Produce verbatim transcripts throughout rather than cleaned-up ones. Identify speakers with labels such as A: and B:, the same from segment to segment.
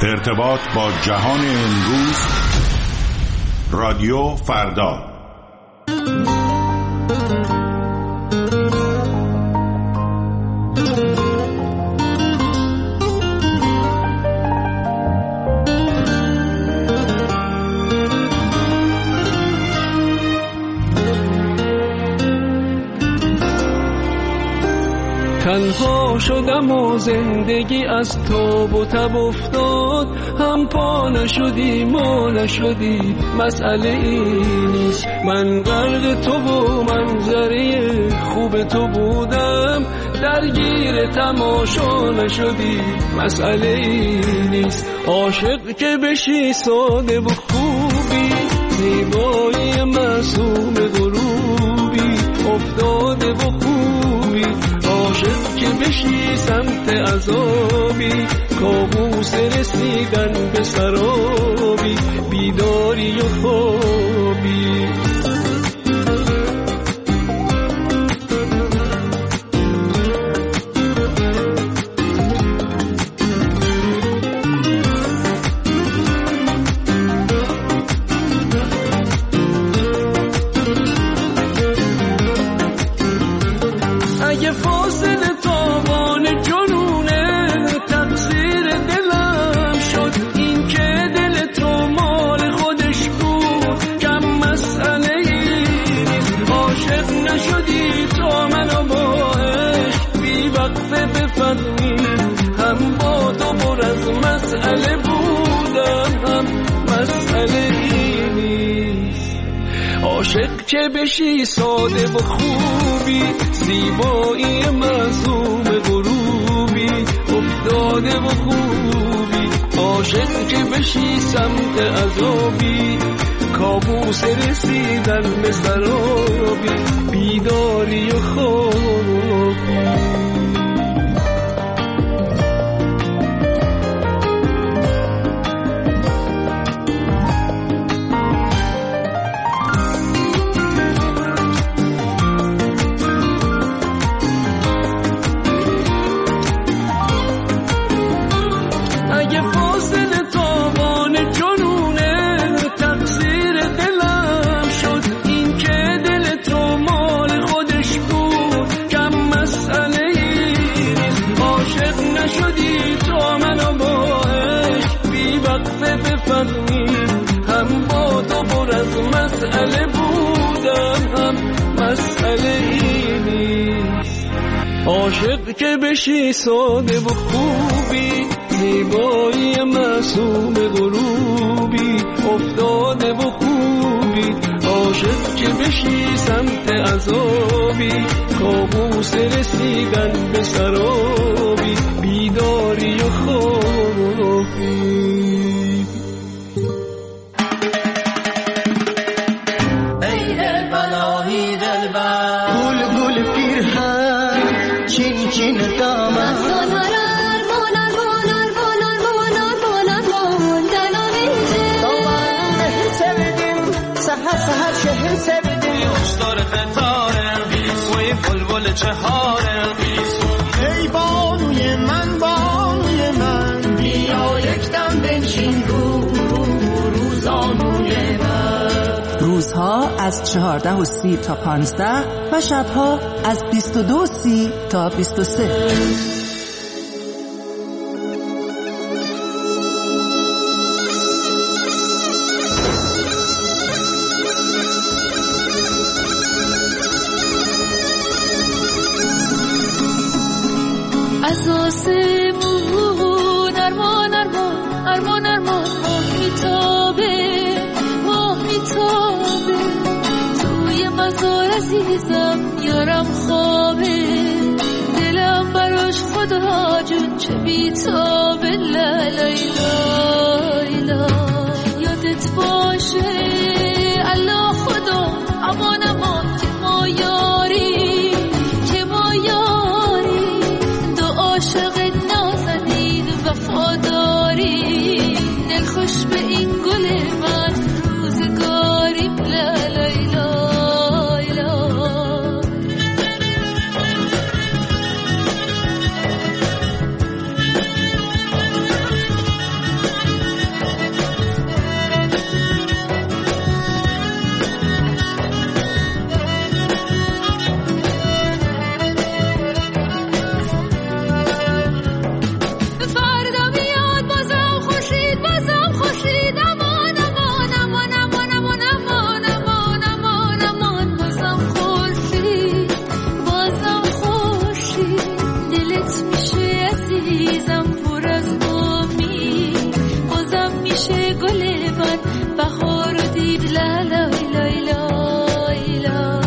A: ارتباط با جهان امروز، رادیو فردا.
B: تنها شدم و زندگی از تاب و تب افتاد، هم پا نشدی ما نشدی، مسئله این نیست. من غرق تو و منظره خوب تو بودم، درگیر تماشا نشدی، مسئله این نیست. عاشق که بشی ساده و خوبی، زیبایی معصوم غروبی، افتاده و خوبی. عاشق که بشی سمت عذابی، کابوس رسیدن به سرابی، بیداری و خوابی. اگه فاصله تاوان جنونه، تقصیر دلم شد این که دل تو مال خودش بود، کم مسئله ای نیست. عاشق نشدی تا منو با عشق بی وقفه بفهمی، هم با تو پر از مسئله بودم، هم مسئله ای نیست. عاشق که بشی ساده و خوبی، زیبایی معصوم غروبی، افتاده و خوبی. عاشق که بشی سمت عذابی، کابوس رسیدن به سرابی، بیداری و خوابی. هم با تو پر از مسئله بودم، هم مسئله ای نیست. عاشق که بشی ساده و خوبی، زیبایی معصوم غروبی، افتاده و خوبی. عاشق که بشی سمت عذابی، کابوس رسیدن به سرابی، بیداری و خوابی.
C: چین دامن سنارار مونار مونار مونار مونار مونار مونار دلانه سبدیم سحر سحر شهر سبدیم خوشدار قطاره وی بلبل چهاره ای بانوی من بانوی من بیا یکدم بنشین رو روزانوی من.
D: روزها از چهارده و سی تا پانزده و شبها از بیست و دو سی تا بیست و سه.
C: از آسمون ارمان ارمان ارمان ارمان ماه میتابه ماه میتابه توی مزار عزیزم یارم خوابه دلم براش خدا جون چه بیتابه لا لا لا یادت باشه الله خدا امان امان که ما یاری که ما یاری دو عاشق نازنین وفاداری دل خوش به این گل من روزگاریم لا لا لا پر از امید بازم میشه گل من بهار رو دید لا لا لا لا لا.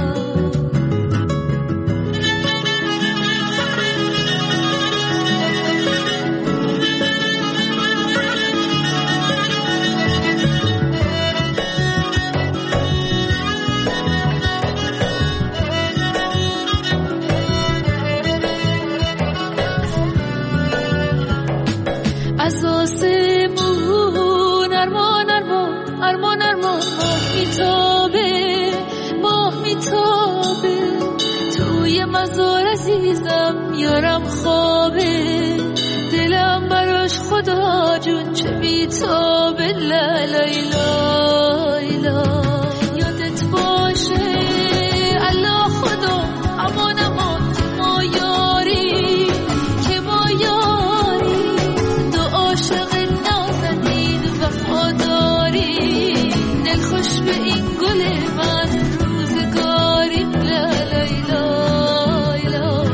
C: از آسمون ارمان ارمان ارمان ارمان ماه میتابه ماه میتابه توی مزار عزیزم یارم خوابه دلم براش خدا جون چه میتابه لا لا لا لا. یادت باشه الله خدا امان امان ما یاری که ما یاری عاشق نازنین وفاداری دل خوش به این گل من روزگاری لا لا لا لا.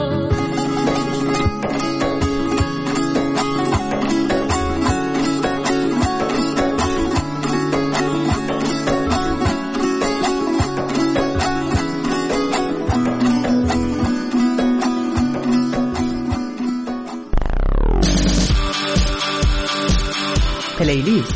D: پلیلیست.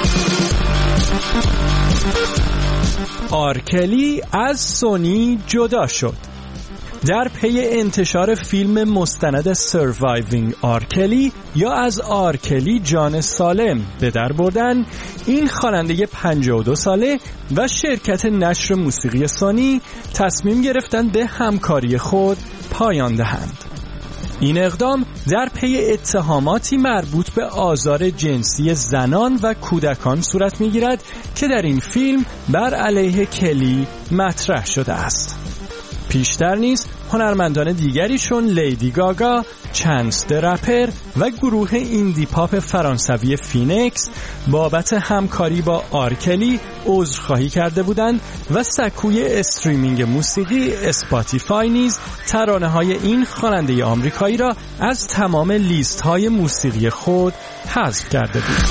E: آرکلی از سونی جدا شد. در پی انتشار فیلم مستند سروایوینگ آرکلی یا از آرکلی جان سالم به در بردن، این خواننده پنجاه و دو ساله و شرکت نشر موسیقی سونی تصمیم گرفتند به همکاری خود پایان دهند. این اقدام در پی اتهاماتی مربوط به آزار جنسی زنان و کودکان صورت می‌گیرد که در این فیلم بر علیه کلی مطرح شده است. پیشتر نیز هنرمندان دیگری چون لیدی گاگا، چانس د رپر و گروه ایندی پاپ فرانسوی فینکس بابت همکاری با آرکلی عذرخواهی کرده بودند و سکوی استریمینگ موسیقی اسپاتیفای نیز ترانه‌های این خواننده آمریکایی را از تمام لیست‌های موسیقی خود حذف کرده بود.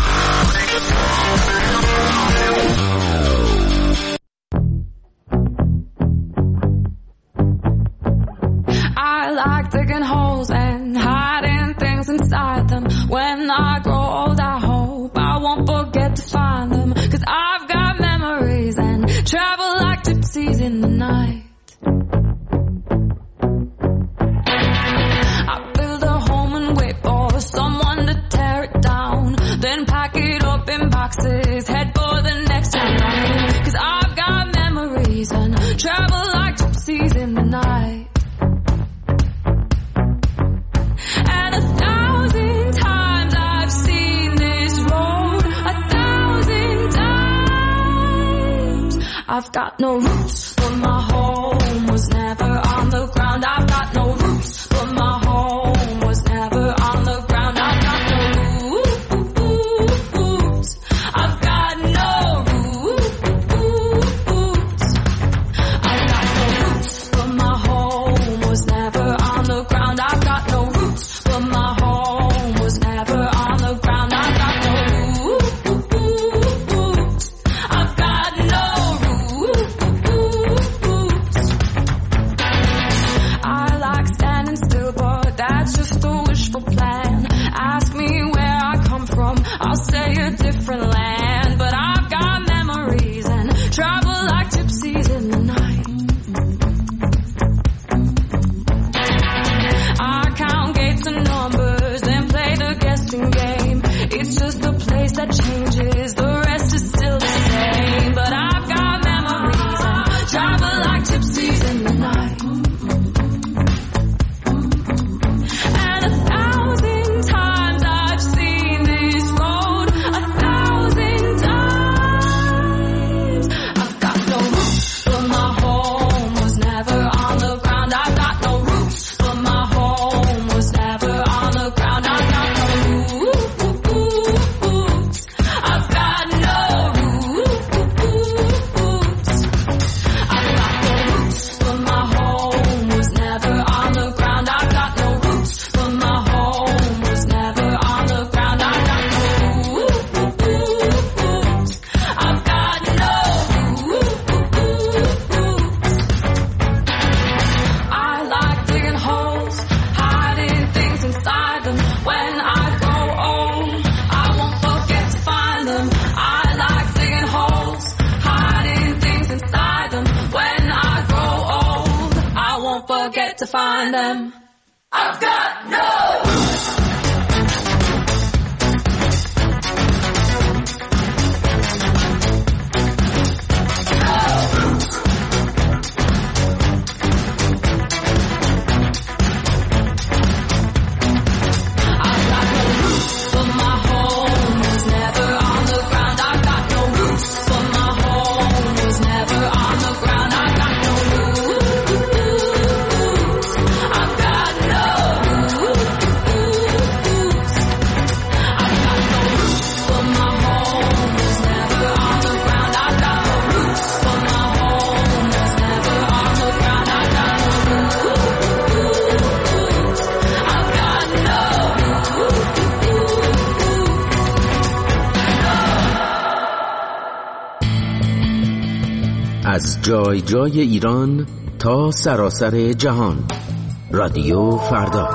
F: Like digging holes and hiding things inside them. When I grow old I hope I won't forget to find them, 'cause I've got memories and travel like gypsies in the night. I build a home and wait for someone to tear it down, then pack it up in boxes, head for the next town, 'cause I've got memories and travel like gypsies in the night. I've got no roots, but my home was never on the ground. I've got no roots, but my home was never on the ground. I've got no roots. I've got no roots. I've got no roots, but my home was never on the ground. I've got no roots, but my home was never on the ground. I've got no roots. I've got no I'll say a different land, but I've got memories and travel like gypsies in the night. I count gates and numbers and play the guessing game. It's just a place that changes, the rest is still the same. But I've got memories and travel like gypsies in the night. And a thousand times I've seen this road, a thousand to find them. I've got no
G: از جای جای ایران تا سراسر جهان. رادیو فردا.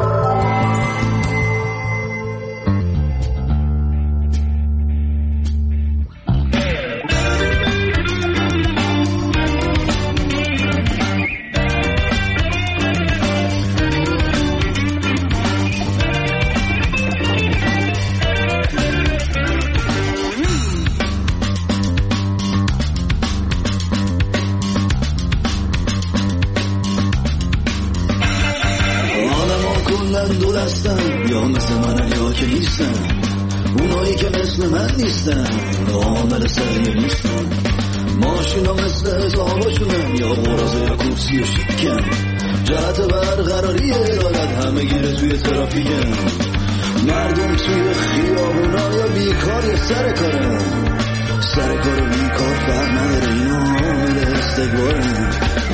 H: دو دستن یا مثل من یا که نیستن، اونایی که مثل من نیستن عامل سریع نیستن، ماشینا مثل ازاباشونن یا برازه یا کرسی و شکن، جهت برقراری عدالت همه گیره توی ترافیکن، مردم توی خیابونا یا بیکار یا سر کارن، سر کار و بیکار فرق نداره، اینا عامل استقبارن.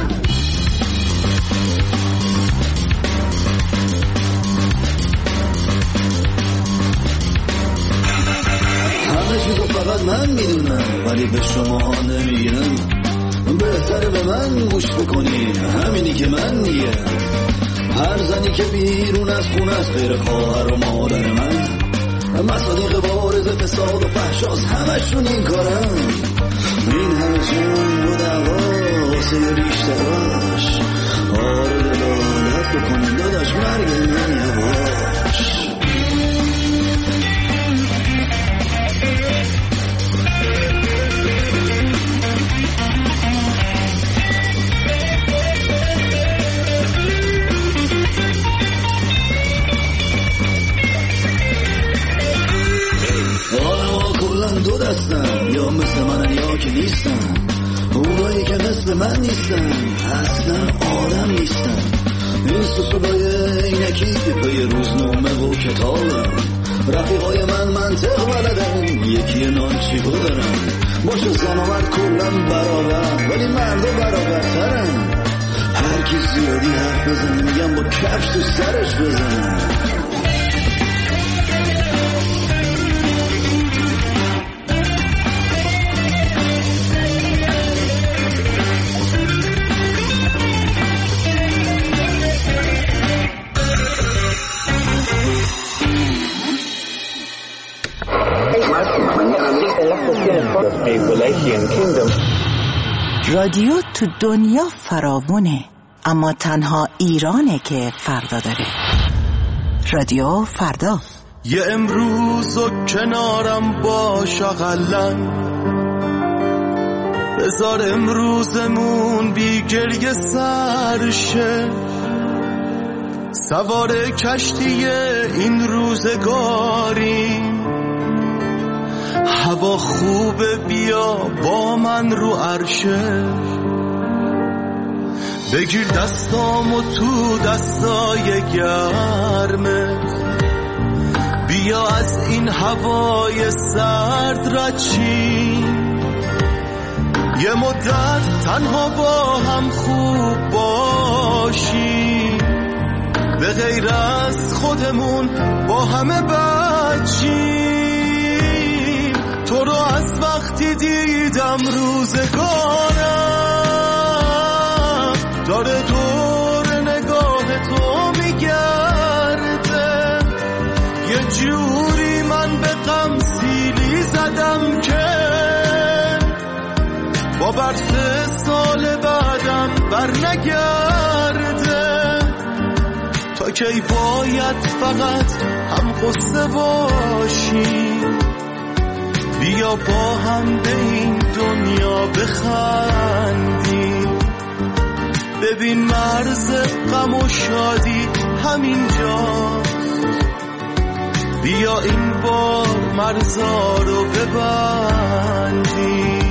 H: فقط من میدونم ولی به شما نمیگم، بهتره به من گوش بکنین، همینی که من میگم. هر زنی که بیرون از خونه است غیر خواهر و مادر من، مصادیق بارز فساد و فحشاست همشون این کارن. این همه جنگ و دعوا واسه ریشتراش، آره دلالت بکنین داداش مرگ من یواش. دو دستن یا مثل من یا که نیستن، اونایی که مثل من نیستن اصلا آدم نیستن. این سسولای اینکی که پی روزنامه و کتابم، رفیقای من منطق بلدن، یکی نانچیگو دارن، باشه زن و مرد کلن برابر ولی مردا برابرترن. هر کی زیادی حرف بزنه میگم با کفش تو سرش بزنه.
D: رادیو تو دنیا فراوونه، اما تنها ایرانه که فردا داره. رادیو فردا.
I: یه امروز و کنارم باش اقلن، بذار امروزمون بی گریه سرشه، سوار کشتی این روزگاری، هوا خوبه بیا با من رو عرشه، بگیر دستامو تو دستای گرمه، بیا از این هوای سرد رد شیم، یه مدت تنها با هم خوب باشیم، به غیر از خودمون با همه بد شیم. تو رو از وقتی دیدم روزگارم داره دور نگاه تو میگرده، یه جوری من به غم سیلی زدم که با برف سال بعدم بر نگرده. تا کی باید فقط هم قصه باشیم؟ بیا با هم به این دنیا بخندیم. ببین مرز غم و شادی همینجاست. بیا این بار مرزا رو ببندیم.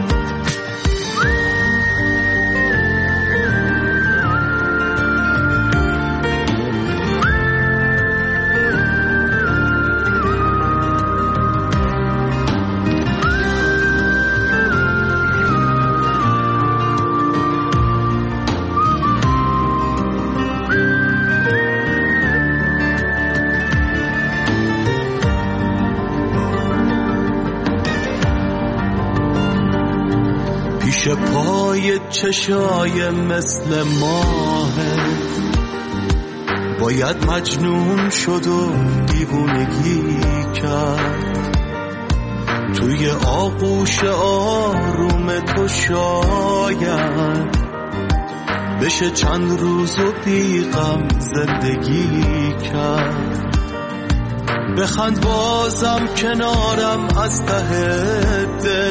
I: پیش پای چشای مثل ماهه، باید مجنون شد و دیوونگی کرد. توی آغوش آروم تو شاید بشه چند روز و بیغم زندگی کرد. بخند بازم کنارم از ته دل،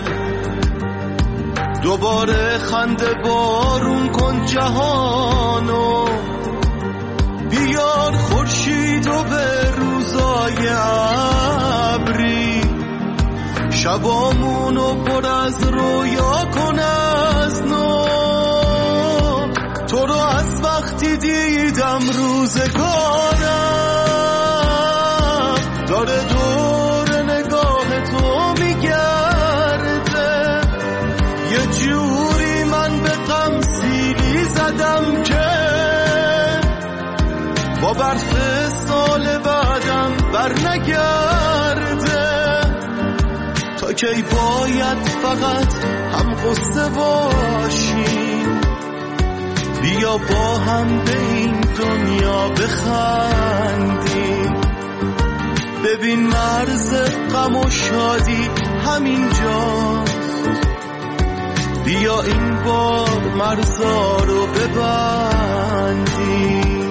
I: دوباره خنده بارون کن جهانو. بیار خورشید و به روزای ابری، شبامونو پر از رویا کن از نو. تو رو از وقتی دیدم روزگارم داره دور نگاه تو میگرده. یه جوری من به غم سیلی زدم که با برف سال بعدم بر نگرده. تا کی باید فقط هم قصه باشیم؟ بیا با هم به این دنیا بخندیم. ببین مرز غم و شادی همینجاست. بیا این بار مرزا رو ببندیم.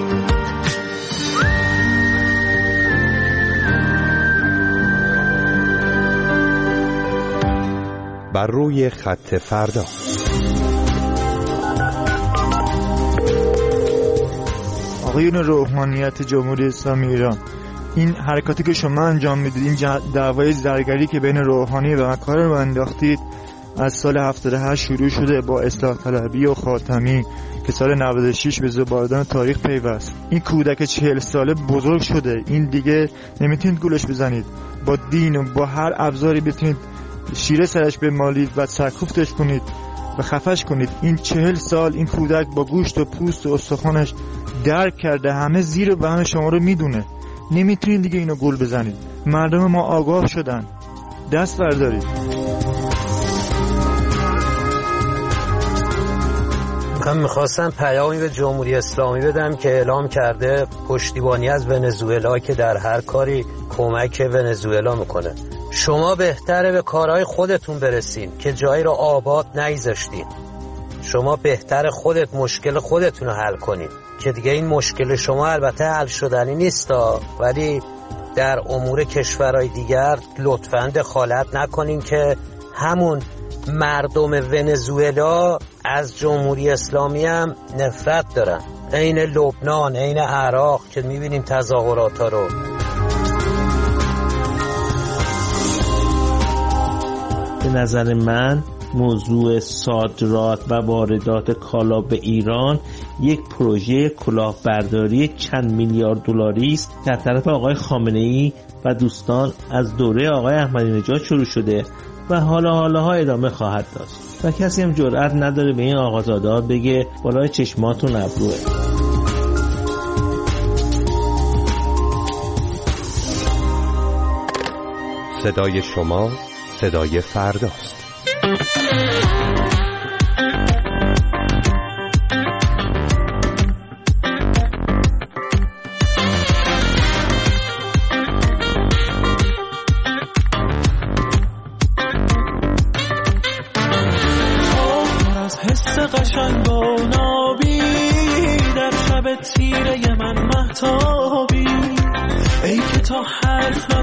J: بر روی خط فردا.
K: آقایون روحانیت جمهوری اسلامی ایران، این حرکاتی که شما انجام میدید، این دعوای زرگری که بین روحانی و مکار رو انداختید، از سال هفتاد و هشت شروع شده با اصلاح طلبی و خاتمی که سال نود و شش به زباردان تاریخ پیوست. این کودک چهل ساله بزرگ شده، این دیگه نمیتونید گولش بزنید. با دین و با هر ابزاری بتونید شیره سرش بمالید و سرکوفتش کنید و خفش کنید. این چهل سال این کودک با گوشت و پوست و استخوانش درک کرده، همه زیر و همه شما رو میدونه. نمیتونید دیگه اینو گول بزنید. مردم ما آگاه شدن، دست بردارید.
L: من میخواستم پیامی به جمهوری اسلامی بدم که اعلام کرده پشتیبانی از ونزوئلا که در هر کاری کمک ونزوئلا میکنه. شما بهتره به کارهای خودتون برسین که جایی رو آباد نگذاشتین. شما بهتره خودت مشکل خودتون رو حل کنین که دیگه این مشکل شما البته حل شدنی نیستا، ولی در امور کشورهای دیگر لطفاً دخالت نکنین که همون مردم ونزوئلا از جمهوری اسلامی هم نفرت دارن، عین لبنان، عین عراق که میبینیم تظاهرات ها رو.
M: به نظر من موضوع صادرات و واردات کالا به ایران یک پروژه کلاهبرداری چند میلیارد دلاری است که از طرف آقای خامنه‌ای و دوستان از دوره آقای احمدی نژاد شروع شده و حالا حالاها ادامه خواهد داشت و کسی هم جرئت نداره به این آقازاده‌ها بگه بالای چشماتون ابروه.
J: صدای شما صدای فرداست.
B: قشنگ و نابی در شب تیره من مهتاب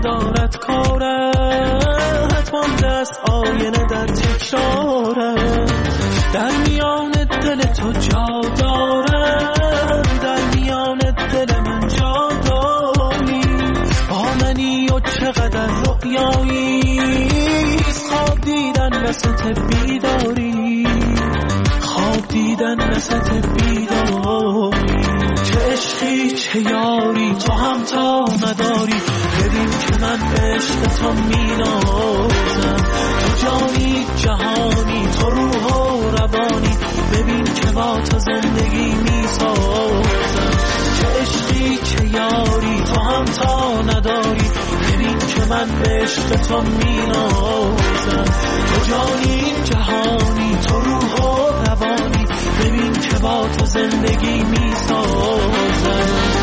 I: ندارد کارت، حتما دست آینه در تکرارت. در میان دل تو جا دارم، در میان دل من جا داری. با منی و چقدر رؤیایی، خواب دیدن وسط بیداری، خواب دیدن وسط بیداری. چه عشقی چه یاری تو هم تا نداری، ببین که من عشق تو مینازم. تو جانی جهانی تو روح و روانی، ببین که با تو زندگی میسازم. چه عشقی چه یاری تو هم تا نداری، ببین که من عشق تو مینازم. تو جانی جهانی تو روح و روانی، ببین که با تو زندگی میسازم.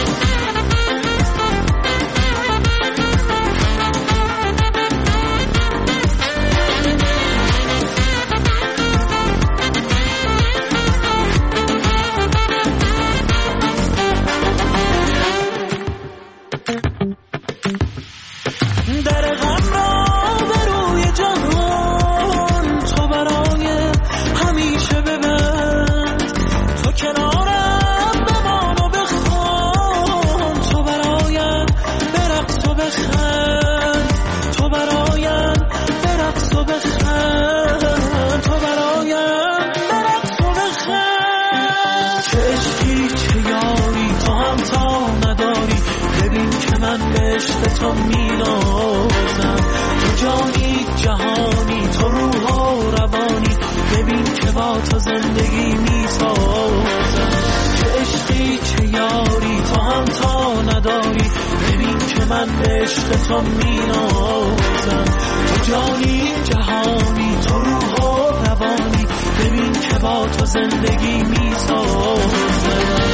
I: تو مینازم. تو جانی جهانی تو روح و روانی، ببین که با تو زندگی میسازم. چه عشقی چه یاری تو هم تا نداری، ببین که من عشق تو مینازم. تو جانی جهانی تو روح و روانی، ببین که با تو زندگی میسازم.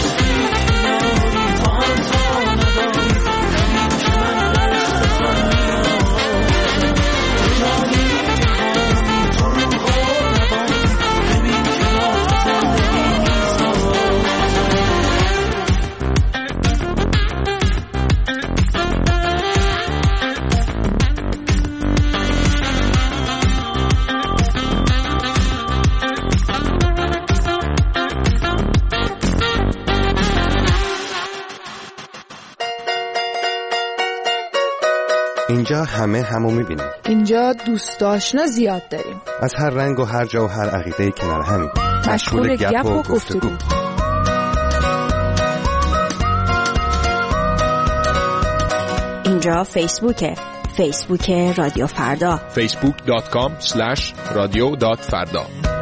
J: اینجا همه همو میبینیم.
N: اینجا دوست آشنا زیاد داریم،
J: از هر رنگ و هر جا و هر عقیده کنار همیم،
N: مشغول گپ و گفتگو.
D: اینجا فیسبوکه، فیسبوک رادیو فردا،
O: فیسبوک دات کام اسلش رادیو دات فردا.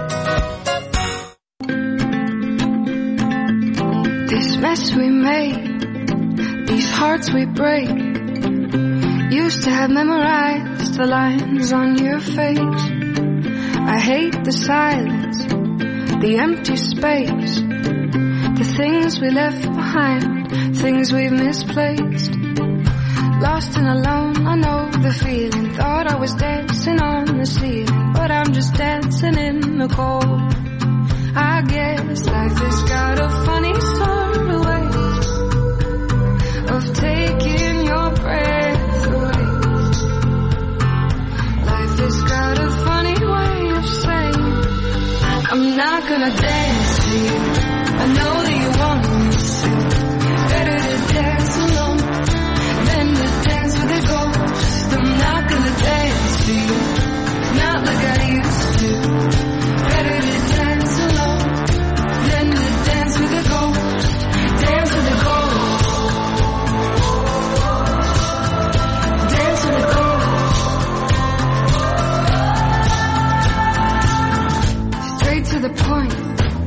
F: This mess we made, these hearts we break, used to have memorized the lines on your face. I hate the silence, the empty space, the things we left behind, things we've misplaced. Lost and alone, I know the feeling. Thought I was dancing on the ceiling, but I'm just dancing in the cold. I guess life has got a funny sort of way of taking your breath away. Life has got a funny way of saying, I'm not gonna dance to you. I know that you want me to. Better to dance alone than to dance with a ghost. I'm not gonna dance to you, not like I used to. Better to dance alone than to dance with a ghost. Dance with a ghost. Dance with a ghost. Straight to the point,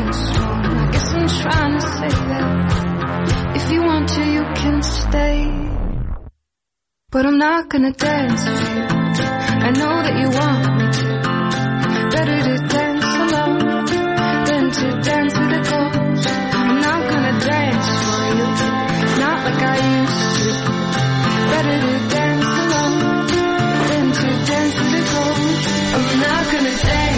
F: what's wrong. I guess I'm trying to say that if you want to, you can stay. But I'm not gonna dance with you. I know that you want me to. Better to dance alone than to dance with a ghost. I'm not gonna dance for you, not like I used to. Better to dance alone than to dance with a ghost. I'm not gonna dance.